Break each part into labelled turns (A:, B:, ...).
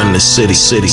A: in the city.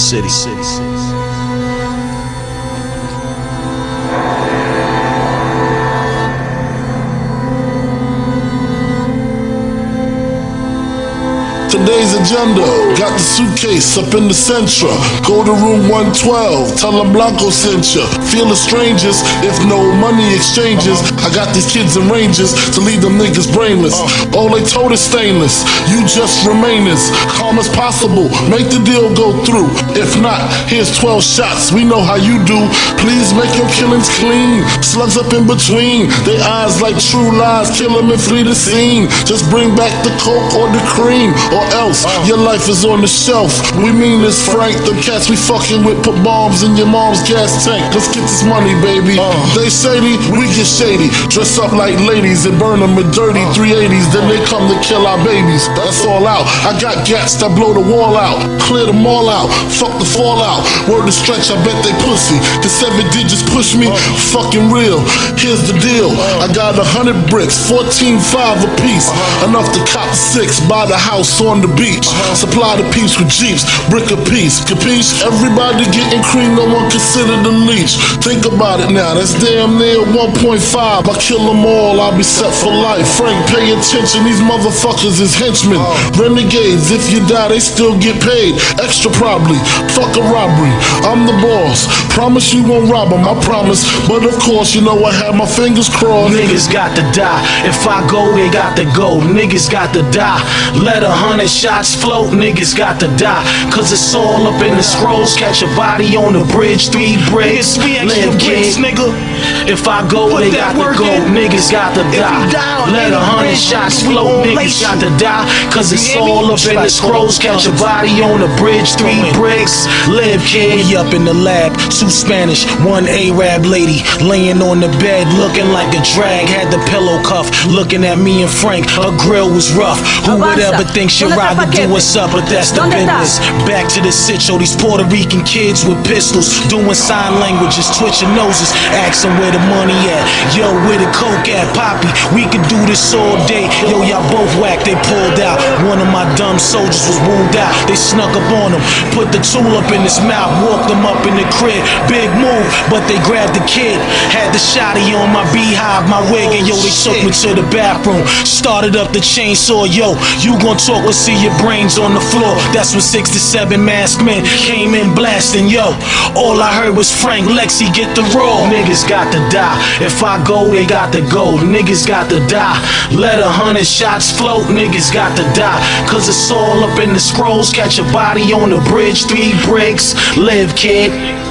B: Today's agenda, got the suitcase up in the Centra. Go to room 112, tell them Blanco sent ya. Feel the strangers, if no money exchanges. I got these kids in ranges to leave them niggas brainless. All they told is stainless, you just remain as calm as possible. Make the deal go through. If not, here's 12 shots, we know how you do. Please make your killings clean. Slugs up in between, they eyes like true lies. Kill them and flee the scene. Just bring back the coke or the cream, or else your life is on the shelf. We mean this, Frank. The cats we fucking with put bombs in your mom's gas tank. Let's get this money, baby. They shady, we get shady. Dress up like ladies and burn them with dirty 380s. Then they come to kill our babies. That's all out. I got gats that blow the wall out. Clear them all out. Fuck the fallout. Word to stretch, I bet they pussy. The 7 digits push me. Fucking real. Here's the deal. I got 100 bricks, 14.5 a piece. Enough to cop 6, buy the house on the beach. Supply the peeps with jeeps, brick a piece. Capiche? Everybody getting cream, no one considered the leech. Think about it now, that's damn near 1.5. I kill them all, I'll be set for life. Frank, pay attention, these motherfuckers is henchmen. Renegades, if you die, they still get paid. Extra probably, fuck a robbery. I'm the boss, promise you won't rob them, I promise. But of course, you know I have my fingers crossed.
A: Niggas got to die, if I go, they got to go. Niggas got to die, let 100 shots float. Niggas got to die, cause it's all up in the scrolls. Catch a body on the bridge, 3 bricks. Live kids, nigga. If I go, they got to go. Niggas got to die, let 100 shots float. Niggas got to die, cause it's all up in the scrolls. Catch a body on the bridge, 3 bricks. Live kid.
C: We up in the lab, 2 Spanish, 1 Arab lady, laying on the bed looking like a drag. Had the pillow cuff, looking at me and Frank. Her grill was rough. Who would ever think she'd rather do what's up, but that's the business. Back to the sitcho, these Puerto Rican kids with pistols, doing sign languages, twitching noses, asking where the money at. Yo, where the coke at, Poppy? We could do this all day. Yo, y'all both whack, they pulled out. One of my dumb soldiers was wounded out. They snuck up on him, put the tool up in his mouth, walked him up in the crib. Big move, but they grabbed the kid. Had the shotty on my beehive, my wig, and yo, they took me to the bathroom. Started up the chainsaw, yo, you gon' talk or see your brains on the floor. That's when 6 to 7 masked men came in blasting, yo. All I heard was Frank, Lexi, get the roll.
A: Niggas got to die, if I go, they got to go. Niggas got to die, let 100 shots float. Niggas got to die, cause it's all up in the scrolls. Catch a body on the bridge, 3 bricks. Live kid.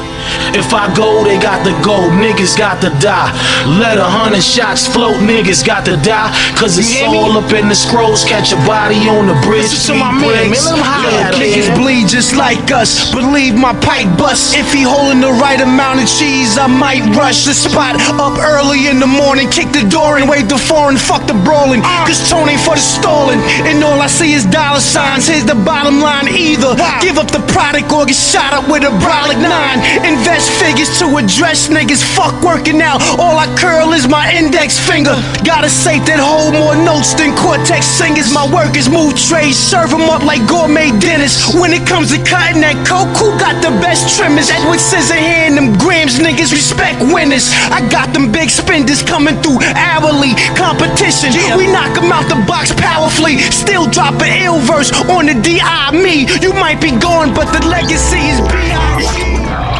A: If I go, they got to go. Niggas got to die, let 100 shots float. Niggas got to die, cause it's all up in the scrolls. Catch a body on the bridge, 3 bricks.
C: Niggas bleed just like us, believe my pipe bust. If he holding the right amount of cheese, I might rush the spot up early in the morning, kick the door and wait the foreign, fuck the brawling. Cause Tony for the stalling, and all I see is dollar signs. Here's the bottom line, either give up the product or get shot up with a brolic 9. Invest figures to address niggas, fuck working out. All I curl is my index finger. Got a safe that hold more notes than Cortex singers. My workers move trays, serve them up like gourmet dinners. When it comes to cutting that coke, who got the best trimmers? Edward Scissorhand, them grams, niggas respect winners. I got them big spenders coming through hourly competition. We knock them out the box powerfully. Still drop an ill verse on the D.I. me. You might be gone, but the legacy is B.I.G.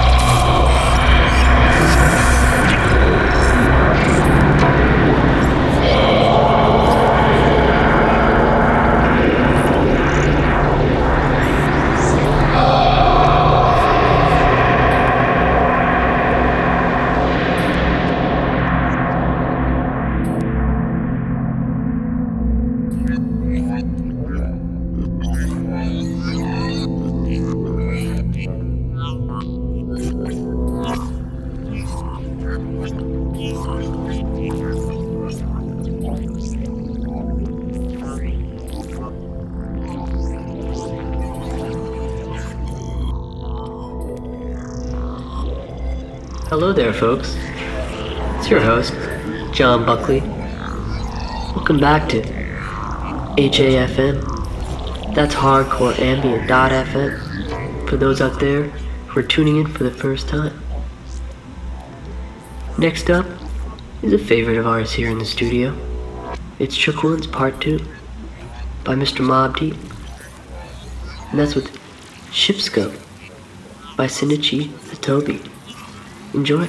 D: Hello there, folks. It's your host, John Buckley. Welcome back to HAFM. That's Hardcore Ambient.FM. for those out there who are tuning in for the first time. Next up is a favorite of ours here in the studio. It's Shook Ones Part 2 by Mr. Mobb Deep. And that's with Shipscope by Shinichi Hitobi. Enjoy.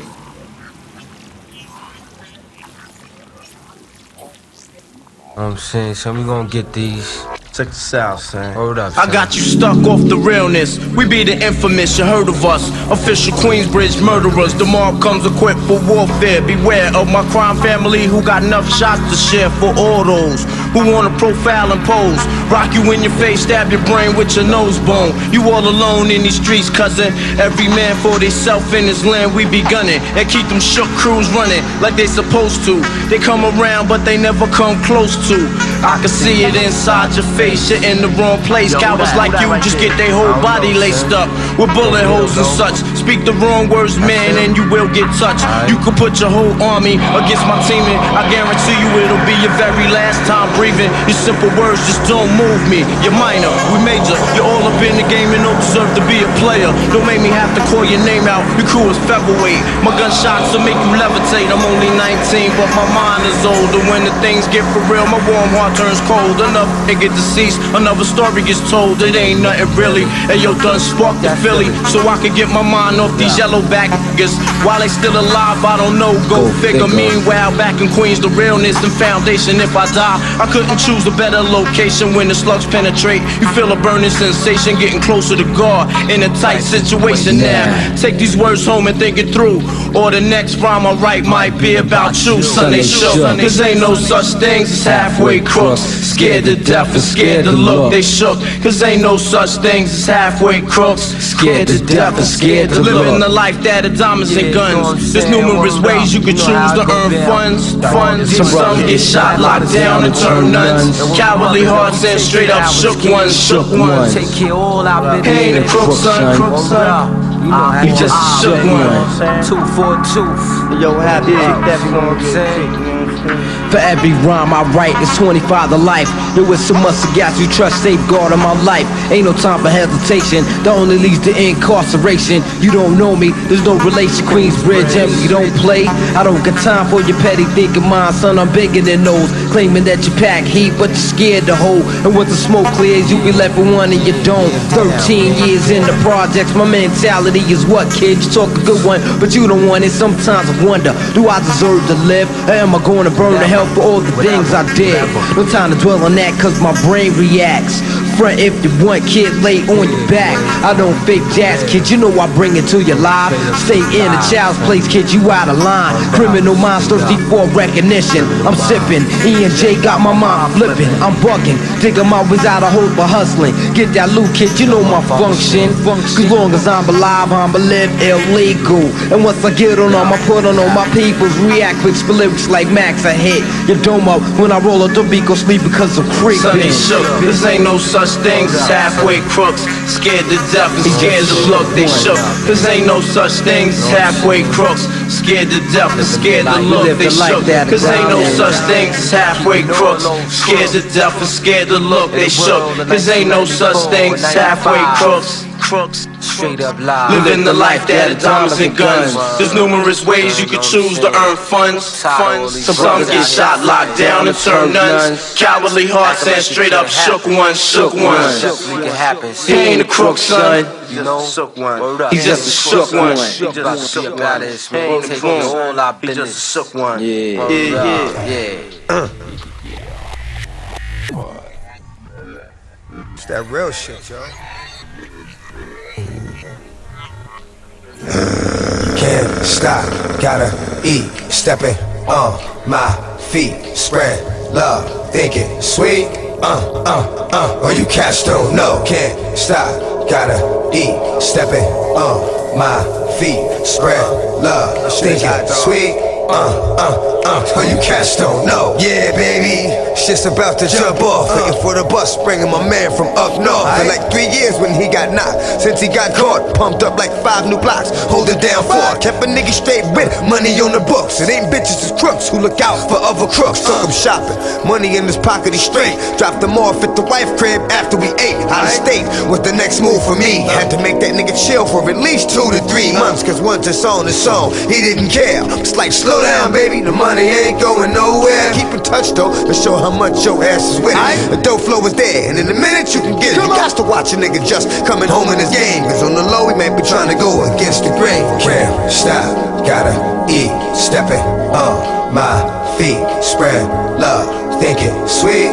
E: I'm saying, son, we gonna get these.
C: Check this out, son.
E: Hold up, son.
C: I got you stuck off the realness. We be the infamous, you heard of us. Official Queensbridge murderers. The mob comes equipped for warfare. Beware of my crime family who got enough shots to share for all those who wanna profile and pose. Rock you in your face, stab your brain with your nose bone. You all alone in these streets, cousin. Every man for theyself in his land, we be gunning. And keep them shook crews running like they supposed to. They come around, but they never come close to. I can see it inside your face. You're in the wrong place. Cowards like you just get their whole body laced up with bullet holes and such. Speak the wrong words, man, and you will get touched. You could put your whole army against my team, and I guarantee you it'll be your very last time breathing. Your simple words just don't move me. You're minor, we major. You're all up in the game and don't deserve to be a player. Don't make me have to call your name out. Your crew is featherweight. My gunshots will make you levitate. I'm only 19, but my mind is older. When the things get for real, my warm heart turns cold. Enough nigga deceased, another story gets told. It ain't nothing really. And yo, done sparked the Philly, so I can get my mind off these yellow back niggas. While they still alive, I don't know. Go figure. Meanwhile, back in Queens, the realness and foundation. If I die, I couldn't choose a better location. When the slugs penetrate, you feel a burning sensation, getting closer to God in a tight situation. Now, take these words home and think it through, or the next rhyme I write might be about you. Sunday shook, cause ain't no such things as halfway crooks. Scared to death and scared to look. They shook, cause ain't no such things as halfway crooks. Scared to death and scared to look. Living the life that of diamonds and guns. There's numerous ways you can choose to earn funds. Some get shot, locked down, and turn nuns. Cowardly hearts and straight up shook ones.
E: Take care all our business.
C: He ain't a crook, son. He just a shook one.
E: Tooth for a tooth.
C: Yo, happy that we gonna get. For every rhyme I write, it's 25 to life. There was so much gas you trust, safeguard of my life. Ain't no time for hesitation, that only leads to incarceration. You don't know me, there's no relation. Queensbridge, and we don't play. I don't got time for your petty thinking, mine, son. I'm bigger than those. Claiming that you pack heat, but you're scared to hold. And once the smoke clears, you be left with one and you don't. 13 years in the projects, my mentality is what, kid? You talk a good one, but you don't want it. Sometimes I wonder, do I deserve to live? Or am I going to burn to hell for all the things I did? No time to dwell on that, cause my brain reacts. Front if you want, kid, lay on your back. I don't fake jazz, kid, you know I bring it to your live. Stay in a child's place, kid, you out of line. Criminal minds thirsty for recognition. I'm sipping, E&J got my mind flipping. I'm bugging, digging my ways out of hope for hustling. Get that loot, kid, you know my function. As long as I'm alive, I'ma live illegal. And once I get on them, I put on all my peoples. React quick, spit lyrics like Max, I hit your dome up. When I roll up the beat, go sleep because I'm creeping. Sunday shook, this ain't no such things as halfway crooks. Scared to death and scared to look. They shook, this ain't no such things as halfway crooks. Scared to death and scared to look. They shook, cause ain't no such things as halfway crooks. Scared to death and scared to look. They shook, cause ain't no such things as halfway crooks.
E: Straight up live.
C: Living the life that of diamonds and guns. There's numerous ways you could choose to earn funds. Some get shot, locked down, and turn nuns. Cowardly hearts and straight up shook ones. He ain't a crook, son.
E: You know,
C: He's just a shook one.
E: He just about this, man. Taking all our business.
C: He just a shook one.
E: Yeah.
F: It's that real shit, yo. Can't stop, gotta eat. Stepping on my feet. Spread love, thinking sweet. Or you cats don't know. Can't stop, gotta eat. Stepping on my feet. Spread love, thinking sweet. Oh, you cats don't know. Yeah, baby, shit's about to jump off. Waiting for the bus, bringing my man from up north. For like 3 years when he got knocked. Since he got caught, pumped up like 5 new blocks. Hold it down for it. Kept a nigga straight with money on the books. It ain't bitches, it's crooks who look out for other crooks. Took him shopping, money in his pocket, he straight. Dropped him off at the wife crib after we ate. Out of state was the next move for me. Had to make that nigga chill for at least 2 to 3 months. Cause once it's on, he didn't care. It's like, slow down, baby, the money ain't going nowhere. Keep in touch though, to show how much your ass is with it. The dope flow is there, and in a minute you can get it. You got to watch a nigga just coming home in his game. Cause on the low, he may be trying to go against the grain. Can't stop, gotta eat, stepping on my feet, spread love, thinking sweet.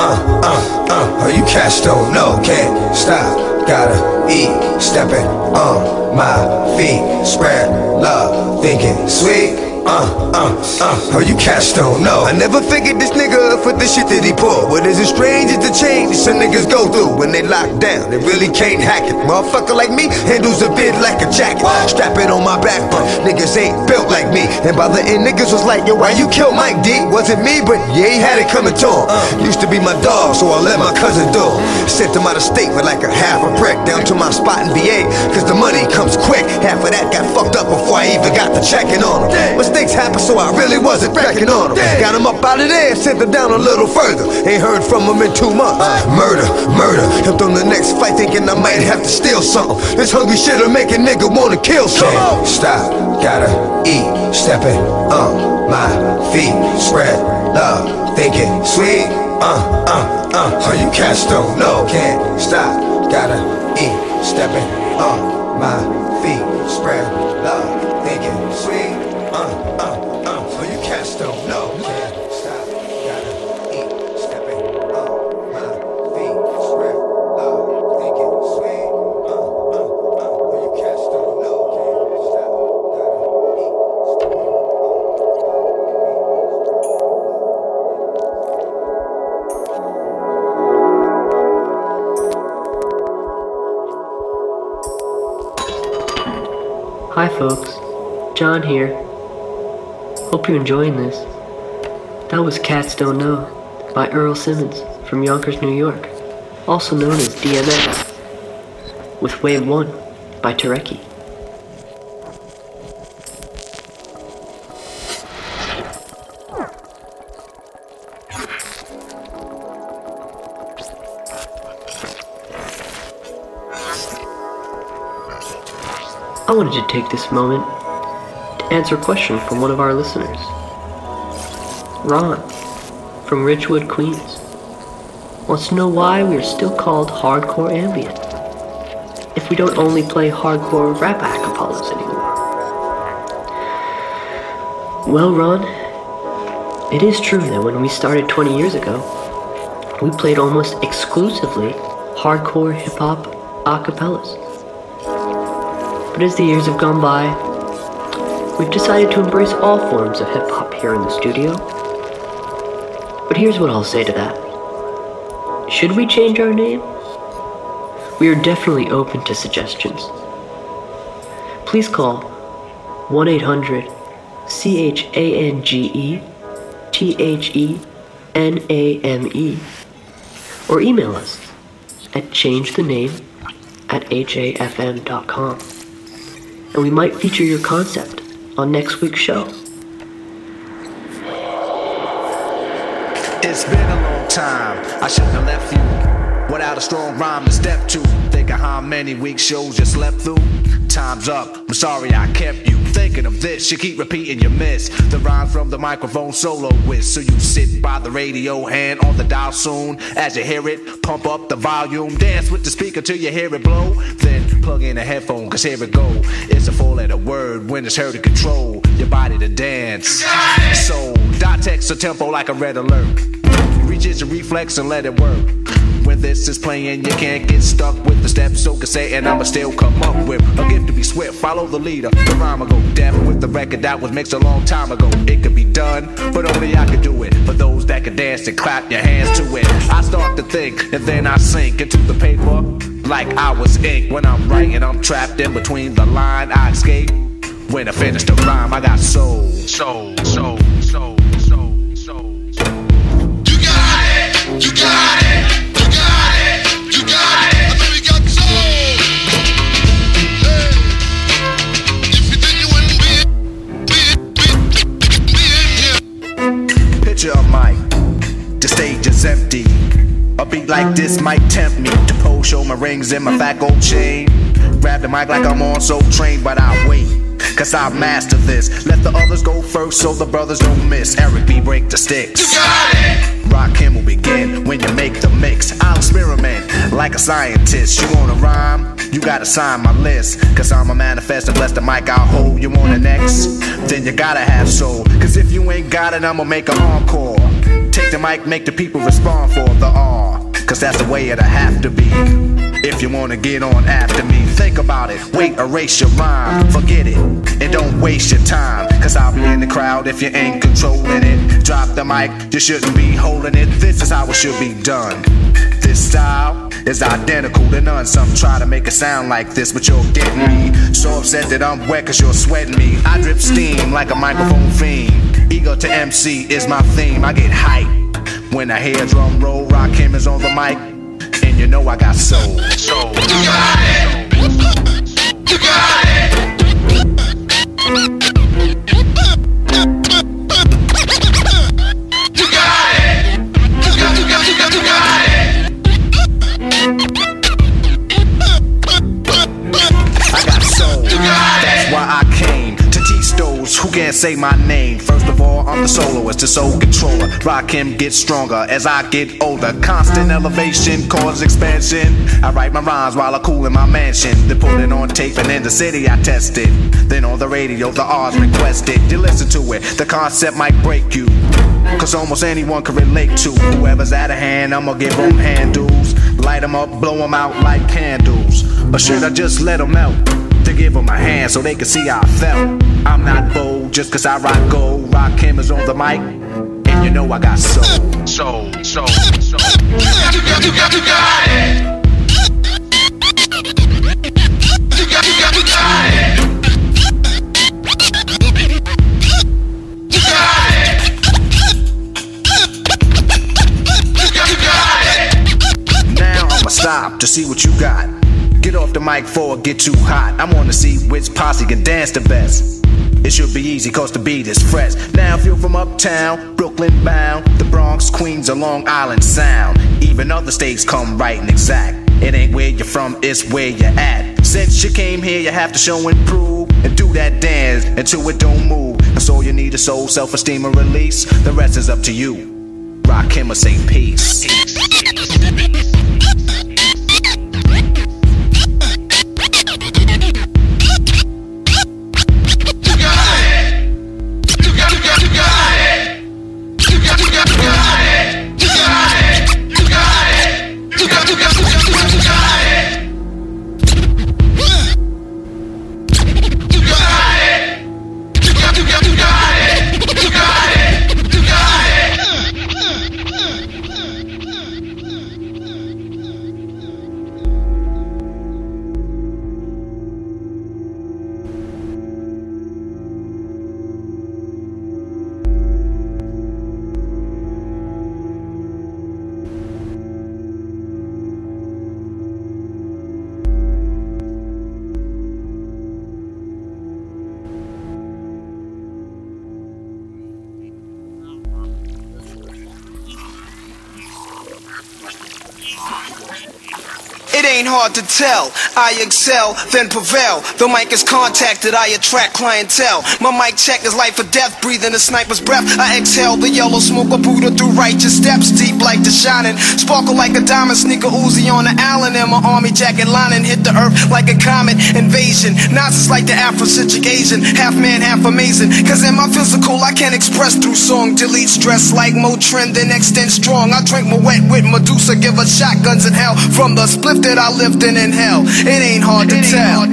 F: Oh, you cats don't know. Can't stop, gotta eat, stepping on my feet, spread love, thinking sweet. Oh, you cats don't know. I never figured this nigga for the shit that he pulled. What is it strange is the change some niggas go through when they lock down. They really can't hack it. Motherfucker like me handles a bit like a jacket. Strap it on my back, but niggas ain't built like me. And by the end, niggas was like, yo, why you kill Mike D? Wasn't me, but yeah, he had it coming to him. Used to be my dog, so I let my cousin do him. Sent him out of state with like a half a brick down to my spot in VA. Cause the money comes quick. Half of that got fucked up before I even got to checking on him. Mistakes happened, so I really wasn't wrecking on him. Got him up out of there, sent him down a little further. Ain't heard from him in 2 months. Murder. Helped on the next fight, thinking I might have to steal something. This hungry shit'll make a nigga wanna kill something. Can't stop, gotta eat, stepping on my feet, spread love, thinking sweet. Oh, you cats don't know. Can't stop, gotta eat, stepping on my feet, spread love, thinking sweet. Oh, you cats don't know. Can't stop, gotta eat, stepping on my feet, spread love, thinking sweet. Oh, you cats don't know. Can't stop, gotta eat, stepping on.
D: Hi folks, John here. Hope you're enjoying this. That was Cats Don't Know by Earl Simmons from Yonkers, New York, also known as DMX, with Wave 1 by Tareki. I wanted to take this moment to answer a question from one of our listeners. Ron, from Ridgewood, Queens, wants to know why we are still called hardcore ambient if we don't only play hardcore rap acapellas anymore. Well, Ron, it is true that when we started 20 years ago, we played almost exclusively hardcore hip-hop acapellas. But as the years have gone by, we've decided to embrace all forms of hip-hop here in the studio. But here's what I'll say to that. Should we change our name? We are definitely open to suggestions. Please call 1-800-CHANGE-THENAME or email us at changethename@hafm.com. And we might feature your concept on next week's show.
G: It's been a long time, I shouldn't have left you without a strong rhyme to step to. Think of how many week shows you slept through. Time's up, I'm sorry I kept you thinking of this. You keep repeating you miss the rhymes from the microphone solo with. So you sit by the radio, hand on the dial soon. As you hear it, pump up the volume. Dance with the speaker till you hear it blow. Then plug in a headphone, cause here it go. It's a 4-letter word when it's heard to control your body to dance. So, dot text a tempo like a red alert. Reach your reflex and let it work. When this is playing, you can't get stuck with the steps. So can say, and I'ma still come up with a gift to be swift. Follow the leader, the rhyme will go deaf with the record that was mixed a long time ago. It could be done, but only I could do it. For those that can dance and clap your hands to it. I start to think, and then I sink into the paper like I was ink. When I'm writing, I'm trapped in between the line. I escape when I finish the rhyme. I got soul. stage is empty. A beat like this might tempt me to pose, show my rings and my fat gold chain. Grab the mic like I'm on Soul Train, but I wait, cause I've mastered this. Let the others go first so the brothers don't miss. Eric B, break the sticks. You got it! Rakim will begin when you make the mix. I'll experiment like a scientist. You wanna rhyme? You gotta sign my list. Cause I'm a manifest and bless the mic I'll hold. You want the next? Then you gotta have soul. Cause if you ain't got it, I'ma make an encore. Take the mic, make the people respond for the R. Cause that's the way it'll have to be. If you wanna get on after me, think about it. Wait, erase your rhyme, forget it, and don't waste your time. Cause I'll be in the crowd if you ain't controlling it. Drop the mic, you shouldn't be holding it. This is how it should be done. This style is identical to none. Some try to make it sound like this, but you're getting me so upset that I'm wet cause you're sweating me. I drip steam like a microphone fiend. Ego to MC is my theme. I get hype when I hear drum roll. Rakim is on the mic, and you know I got soul. Soul. You got it. You got it. You got it. You got it. I got soul. That's why I came to teach those who can't say my name. First of all, I'm the soloist, the soul controller. Rakim gets stronger as I get older. Constant elevation causes expansion. I write my rhymes while I cool in my mansion. Then put it on tape and in the city I test it. Then on the radio the R's requested. You listen to it, the concept might break you. Cause almost anyone can relate to whoever's out of hand. I'ma give them handles. Light them up, blow them out like candles. Or should I just let them melt? To give them a hand so they can see how I felt. I'm not bold just cause I rock gold. Rakim is on the mic, and you know I got soul. Soul, soul, soul. You got it. You got it. You got it. You got it. Now I'ma stop to see what you got. Get off the mic before it get too hot. I wanna see which posse can dance the best. It should be easy cause the beat is fresh. Now if you're from uptown, Brooklyn bound, the Bronx, Queens, or Long Island Sound, even other states come right and exact. It ain't where you're from, it's where you're at. Since you came here, you have to show and prove, and do that dance until it don't move. That's all you need is soul, self-esteem, and release. The rest is up to you. Rakim or say peace.
C: It ain't hard to tell, I excel, then prevail. The mic is contacted, I attract clientele. My mic check is life or death, breathing a sniper's breath. I exhale the yellow smoke of Buddha through righteous steps. Deep like the shining, sparkle like a diamond. Sneaker Uzi on the Allen, and my army jacket lining hit the earth like a comet. Invasion, Nazis like the Afrocentric Asian. Half man, half amazing. Cause in my physical I can express through song. Delete stress like Motrin, then extend strong. I drink my wet with Medusa, give us shotguns in hell. From the spliff that I lived in hell, it ain't hard to tell.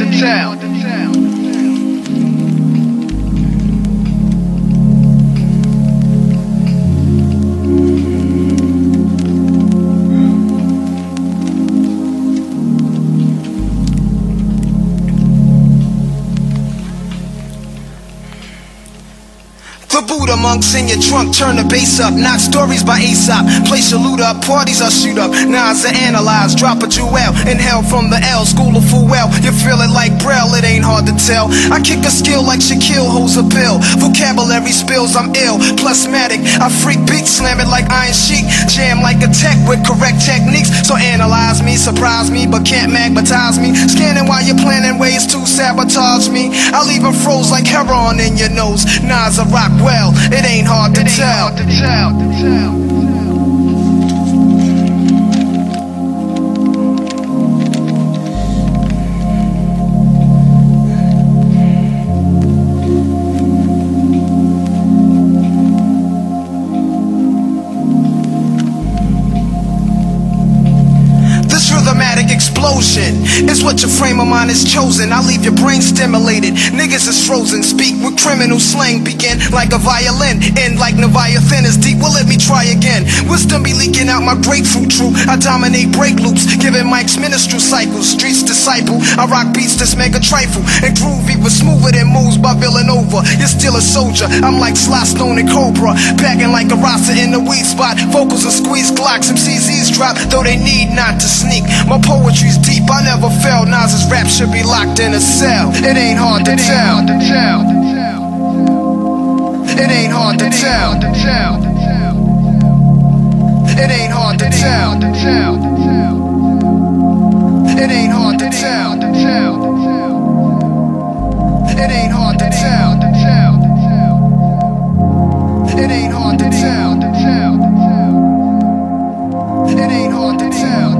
C: The Buddha monks in your trunk, turn the bass up. Not stories by Aesop. Place your loot up, parties I'll shoot up. Nas are analyze, drop a jewel. Inhale from the L, school of full well. You feel it like Braille, it ain't hard to tell. I kick a skill like Shaquille holds a pill. Vocabulary spills, I'm ill. Plusmatic, I freak beat, slam it like Iron Sheik. Jam like a tech with correct techniques. So analyze me, surprise me, but can't magnetize me. Scanning while you're planning ways to sabotage me. I'll leave them froze like heroin in your nose. Nas a rock well, it ain't hard to tell. It's what your frame of mind is chosen. I leave your brain stimulated. Niggas is frozen. Speak with criminal slang. Begin like a violin. End like Leviathan is deep. Well, let me try again. Wisdom be leaking out my grapefruit true. I dominate break loops. Giving mics minstrel cycles. Streets disciple. I rock beats that's mega trifle. And groovy was smoother than moves by Villanova. You're still a soldier. I'm like Sly Stone and Cobra. Packing like a Rasta in the weed spot. Vocals are squeeze Glocks. Some CZs drop. Though they need not to sneak. My poetry's deep. I never fell. Nas's rap should be locked in a cell. It ain't hard to tell. It ain't hard to tell. It ain't hard to tell. It ain't hard to tell. It ain't hard to tell. It ain't hard to tell. It ain't hard to tell.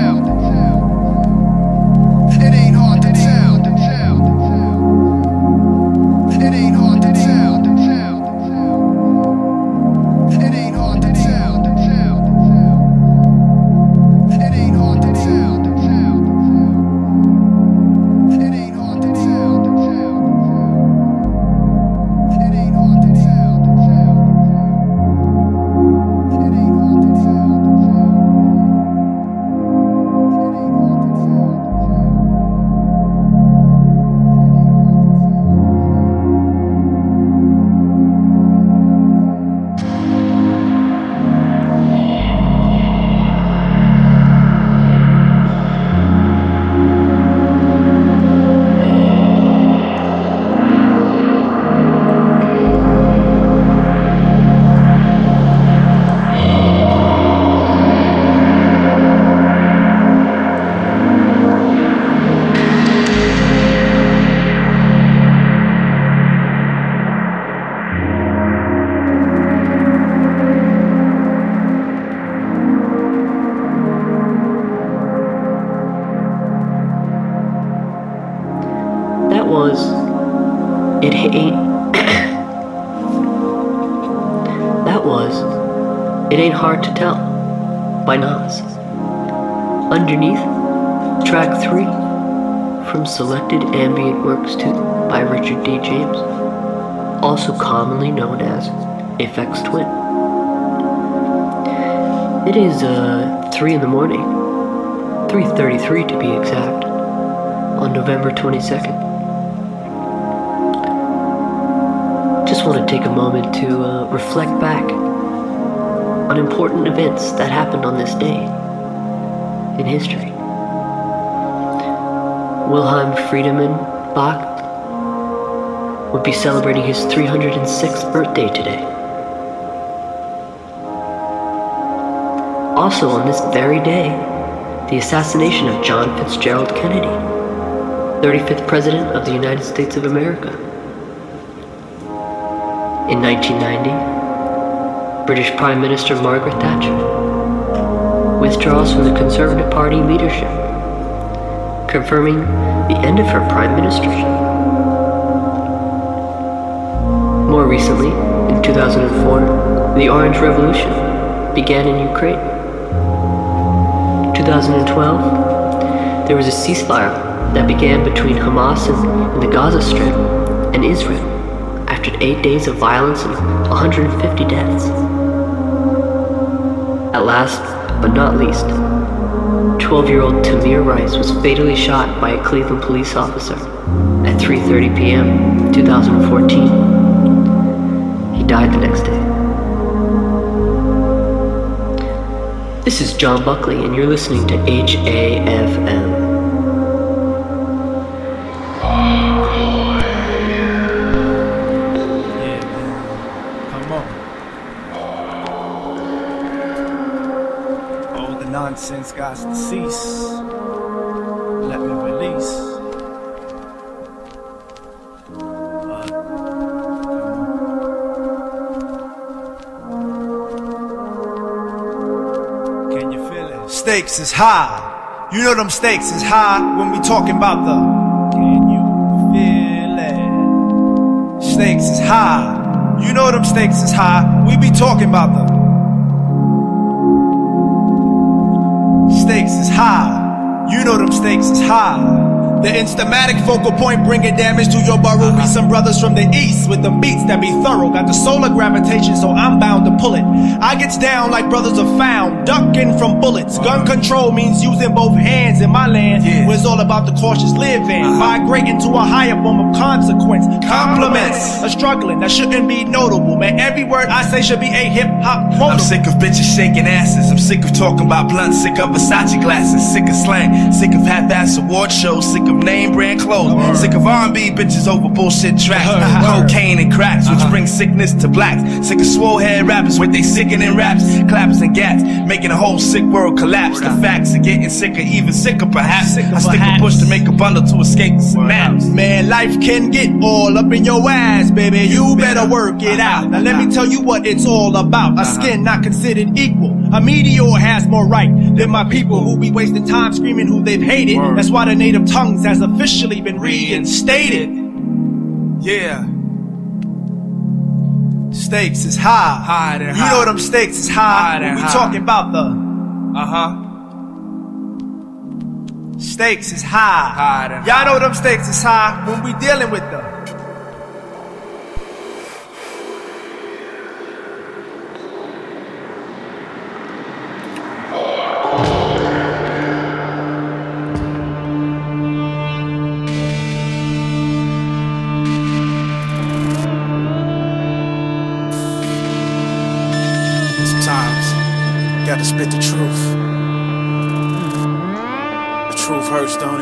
C: It ain't hard to tell. It ain't hard to tell. It ain't hard to tell. It ain't hard to tell. It ain't hard to tell. It ain't hard to tell. It ain't hard to tell.
D: It Ain't Hard to Tell by Nas. Underneath, track 3 from Selected Ambient Works 2 by Richard D. James, also commonly known as Aphex Twin. It is 3 in the morning, 3:33 to be exact, on November 22nd. Just want to take a moment to reflect back on important events that happened on this day in history. Wilhelm Friedemann Bach would be celebrating his 306th birthday today. Also on this very day, the assassination of John Fitzgerald Kennedy, 35th President of the United States of America. In 1990, British Prime Minister Margaret Thatcher withdraws from the Conservative Party leadership, confirming the end of her prime ministership. More recently, in 2004, the Orange Revolution began in Ukraine. 2012, there was a ceasefire that began between Hamas in the Gaza Strip and Israel after 8 days of violence and 150 deaths. At last, but not least, 12-year-old Tamir Rice was fatally shot by a Cleveland police officer at 3:30 p.m. 2014. He He died the next day. This is John Buckley, and you're listening to HAFM.
H: Nonsense got to cease. Let me release. Can you feel it? Stakes is high. You know them stakes is high when we talking about the. Can you feel it? Stakes is high. You know them stakes is high. We be talking about the. Stakes is high. You know them stakes is high. The instamatic focal point bringing damage to your burrow. We some brothers from the east with them beats that be thorough. Got the solar gravitation, so I'm bound to pull it. I gets down like brothers are found, ducking from bullets. Gun control means using both hands in my land, where it's all about the cautious living. Migrating to a higher form of consequence. Compliments are struggling, that shouldn't be notable. Man, every word I say should be a hip-hop quote.
I: I'm sick of bitches shaking asses. I'm sick of talking about blunts. Sick of Versace glasses. Sick of slang. Sick of half-ass award shows. Sick of name brand clothes. Sick of R&B bitches over bullshit tracks. Cocaine and cracks, which brings sickness to blacks. Sick of swole head rappers with they sickening raps. Clappers and gats, making the whole sick world collapse. The facts are getting sicker, even sicker perhaps. I stick a push to make a bundle to escape the synapse.
H: Man, life can get all up in your ass, baby. You better work it out. Now let me tell you what it's all about. A skin not considered equal. A meteor has more right than my people who be wasting time screaming who they've hated. That's why the native tongues has officially been reinstated. Yeah. Stakes is high. You know them stakes is high. We talking about the stakes is high. Y'all know them stakes is high when we dealing with them.
J: Gotta spit the truth. The truth hurts, don't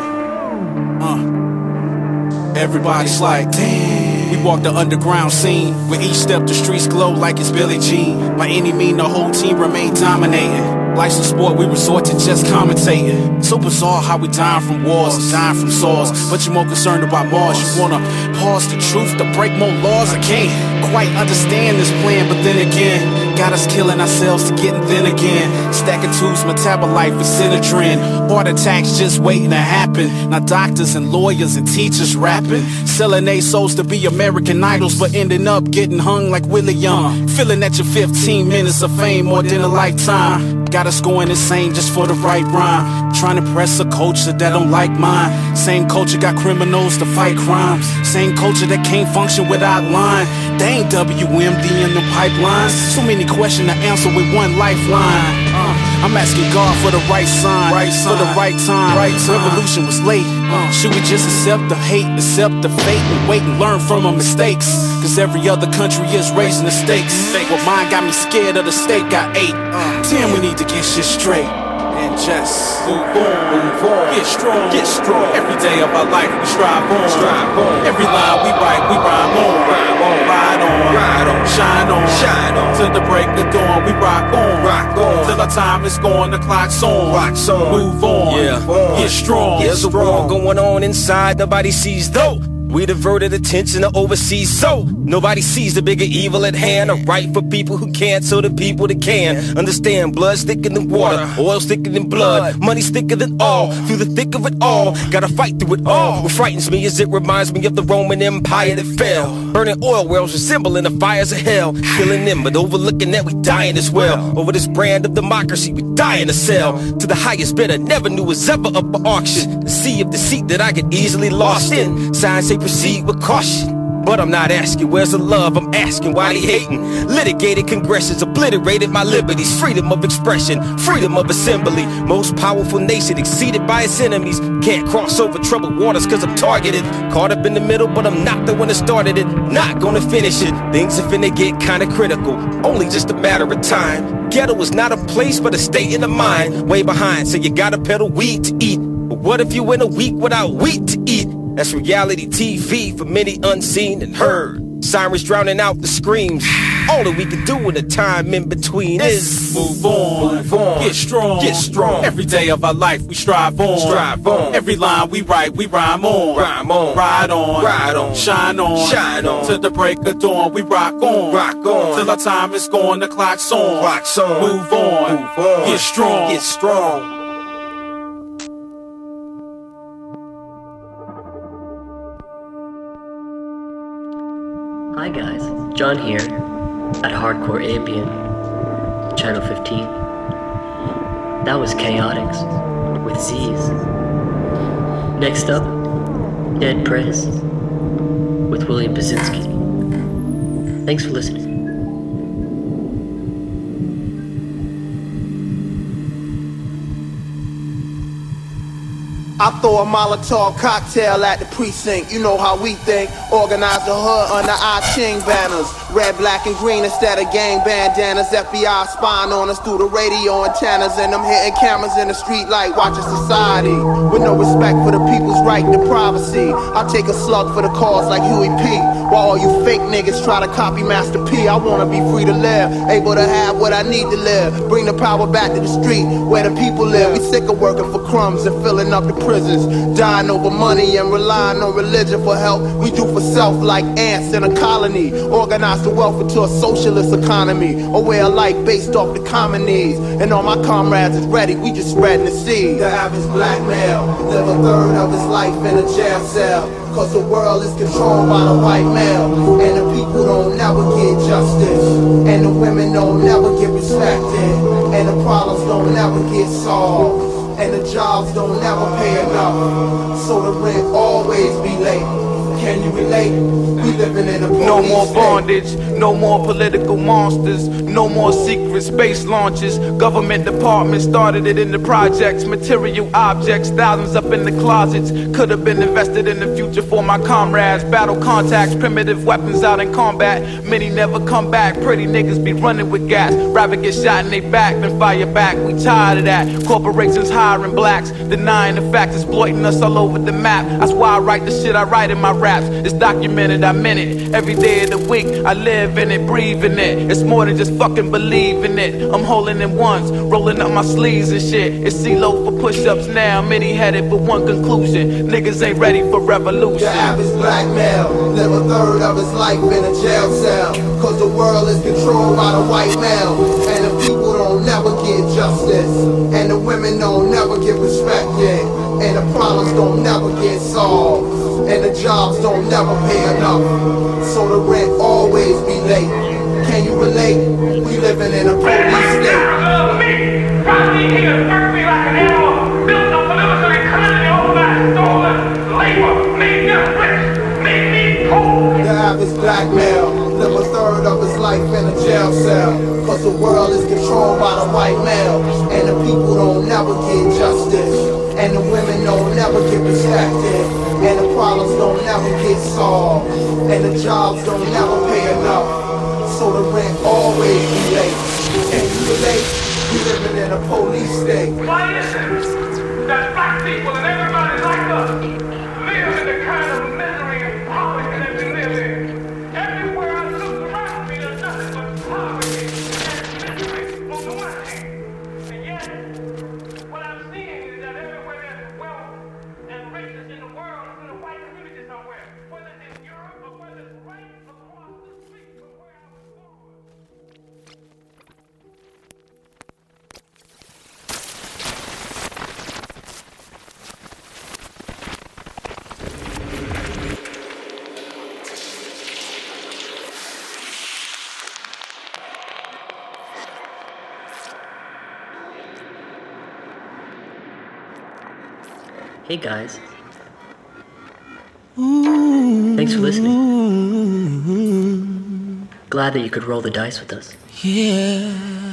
J: it? Everybody's like, damn. We walk the underground scene. With each step the streets glow like it's Billie Jean. By any mean the whole team remain dominating. Life's a sport, we resort to just commentating. So bizarre how we dying from wars and dying from swords. But you're more concerned about Mars. You wanna pause the truth to break more laws? I can't quite understand this plan, but then again, got us killing ourselves to getting thin again. Stacking tubes, metabolite with Synedrin. Heart attacks just waiting to happen. Now doctors and lawyers and teachers rapping, selling their souls to be American idols, but ending up getting hung like Willie Young. Feeling that your 15 minutes of fame more than a lifetime. Got us going insane just for the right rhyme. Trying to press a culture that don't like mine. Same culture got criminals to fight crimes. Same culture that can't function without line. They ain't WMD in the pipelines. So many questions to answer with one lifeline. I'm asking God for the right sign, for the right time. Revolution was late. Should we just accept the hate, accept the fate, and wait and learn from our mistakes? Cause every other country is raising the stakes. Well, mine got me scared of the stake I ate. Damn, we need to get shit straight. And just move on, get strong, Every day of our life we strive on, Every line we write, we rhyme on, ride on, shine on, till the break of dawn we rock on, till our time is gone, the clock's on, move on, get strong.
K: There's a war going on inside, nobody sees though. We diverted attention to overseas, so nobody sees the bigger evil at hand. A right for people who can't, so the people that can understand. Blood's thicker than water, oil's thicker than blood, money's thicker than all. Through the thick of it all, gotta fight through it all. What frightens me is it reminds me of the Roman Empire that fell. Burning oil wells resembling the fires of hell. Killing them, but overlooking that we dying as well. Over this brand of democracy, we dying to sell. To the highest bidder, never knew was ever up for auction. The sea of deceit that I get easily lost in. Signs say proceed with caution. But I'm not asking where's the love, I'm asking why they hating. Litigated congressions, obliterated my liberties. Freedom of expression, freedom of assembly. Most powerful nation exceeded by its enemies. Can't cross over troubled waters cause I'm targeted. Caught up in the middle but I'm not the one that started it. Not gonna finish it. Things are finna get kinda critical, only just a matter of time. Ghetto is not a place but a state in the mind. Way behind, so you gotta peddle weed to eat. But what if you went a week without wheat to eat? That's reality TV for many unseen and heard. Sirens drowning out the screams. All that we can do in the time in between is
J: move on, get strong,
K: get strong.
J: Every day of our life we strive on,
K: strive on.
J: Every line we write, we rhyme on,
K: rhyme on,
J: ride on,
K: ride on,
J: shine on,
K: shine on.
J: Till the break of dawn, we rock on,
K: rock on.
J: Till our time is gone, the clock's on,
K: clock's on.
J: Move on,
K: move on.
J: Get strong,
K: get strong.
D: Hi guys, John here at Hardcore Ambient, Channel 15. That was Chaotix with Z's. Next up, Dead Prez with William Basinski. Thanks for listening.
L: I throw a Molotov cocktail at the precinct. You know how we think. Organize the hood under our ching banners. Red, black, and green instead of gang bandanas. FBI spying on us through the radio antennas. And I'm hitting cameras in the street like watching society. With no respect for the people's right to privacy. I take a slug for the cause like Huey P. While all you fake niggas try to copy Master P. I wanna be free to live, able to have what I need to live. Bring the power back to the street where the people live. We sick of working for crumbs and filling up the prisons, dying over money and relying on religion for help. We do for self like ants in a colony. Organize the wealth into a socialist economy, a way of life based off the common needs. And all my comrades is ready, we just spreading the seed. The average black male live a third of his life in a jail cell, cause the world is controlled by the white male. And the people don't never get justice, and the women don't never get respected, and the problems don't never get solved, and the jobs don't never pay enough, so the rent always be late. Can you relate? We living in a police
M: No more
L: state.
M: bondage, no more political monsters, no more secret space launches. Government departments started it in the projects. Material objects, thousands up in the closets. Could have been invested in the future for my comrades. Battle contacts, primitive weapons out in combat. Many never come back, pretty niggas be running with gas. Rather get shot in they back than fire back. We tired of that. Corporations hiring blacks, denying the facts, exploiting us all over the map. That's why I write the shit I write in my raps. It's documented, I'm in it. Every day of the week, I live in it, breathe in it. It's more than just fucking believing it. I'm holding it once, rolling up my sleeves and shit. It's CeeLo for push-ups now, many headed for one conclusion. Niggas ain't ready for revolution.
L: The average black male live a third of his life in a jail cell, cause the world is controlled by the white male. And the people don't never get justice, and the women don't never get respected, and the problems don't never get solved, and the jobs don't never pay enough, so the rent always be late. Can you relate? We living in a police state. The average black male live a third of his life in a jail cell, cause the world is controlled by the white male, and the people don't never get justice, and the women don't never get respected, and the problems don't never get solved, and the jobs don't never pay enough, so the rent always be late. Can you relate? We living in a police state.
N: Why is it that black people and everybody like us live in the kind of misery and poverty that we live in? Everywhere I look around me, there's nothing but poverty and misery on the one hand. And yet, what I'm seeing is that everywhere there's wealth and riches in the world, it's in a white community somewhere. Whether it's in Europe or whether it's right across the street from where I was born.
D: Hey guys.
C: Ooh.
D: Thanks for listening. Glad that you could roll the dice with us.
O: Yeah.